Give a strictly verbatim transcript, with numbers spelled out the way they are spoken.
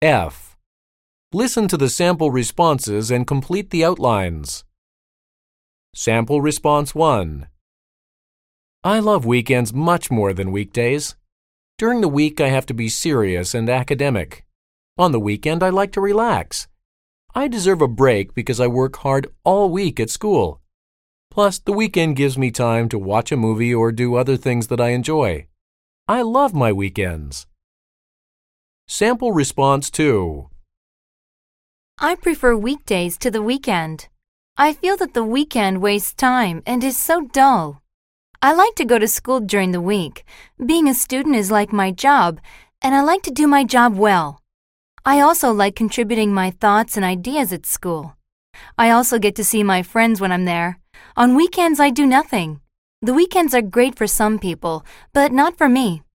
F. Listen to the sample responses and complete the outlines. Sample response one. I love weekends much more than weekdays. During the week, I have to be serious and academic. On the weekend, I like to relax. I deserve a break because I work hard all week at school. Plus, the weekend gives me time to watch a movie or do other things that I enjoy. I love my weekends. Sample response two. I prefer weekdays to the weekend. I feel that the weekend wastes time and is so dull. I like to go to school during the week. Being a student is like my job, and I like to do my job well. I also like contributing my thoughts and ideas at school. I also get to see my friends when I'm there. On weekends, I do nothing. The weekends are great for some people, but not for me.